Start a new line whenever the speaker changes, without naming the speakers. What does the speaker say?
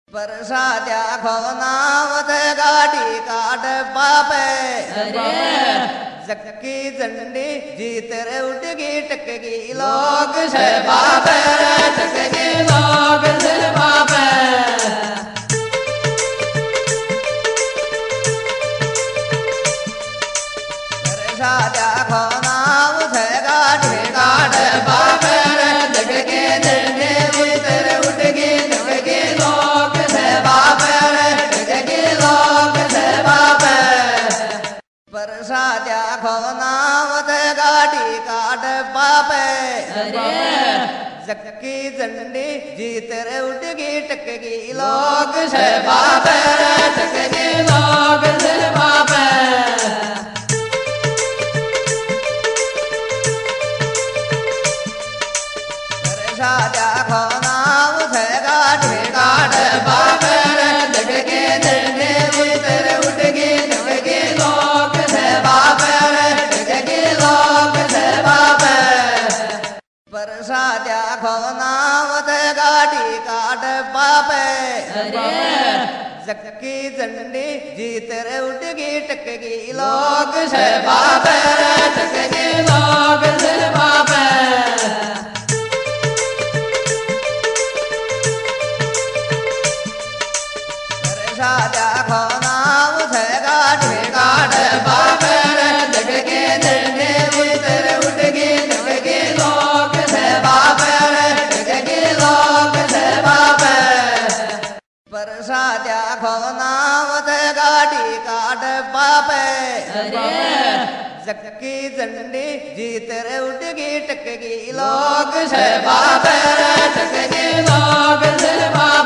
प्रसाद्या खोनावत गाड़ी काट पापे जक्की झंडी जीत रे उठगी टकगी लोग से बापे टकगी लोग से बापे प्रसाद्या खोनावत गाड़ी काट पापे जक्की झंडी जीत रे उठगी टकगी लोग से बापे टकगी लोग से बापे प्रसाद्या खोनावत गाड़ी काट पापे जक्की झंडी जीत रे उठगी टकगी लोग से बापे टकगी लोग से बापे प्रसाद्या खोनावत गाड़ी काट पापे जक्की झंडी जीत रे उठगी टकगी लोग से बापे टकगी लोग से बापे प्रसाद्या खोनावत गाड़ी काट पापे जक्की झंडी जीत रे उठगी टकगी लोग से बापे टकगी लोग से बापे प्रसाद्या खोनावत गाड़ी काट पापे जक्की झंडी जीत रे उठगी टकगी लोग से बापे टकगी लोग से बापे प्रसाद्या खोनावत गाड़ी काट पापे जक्की झंडी जीत रे उठगी टकगी लोग से बापे टकगी लोग से बापे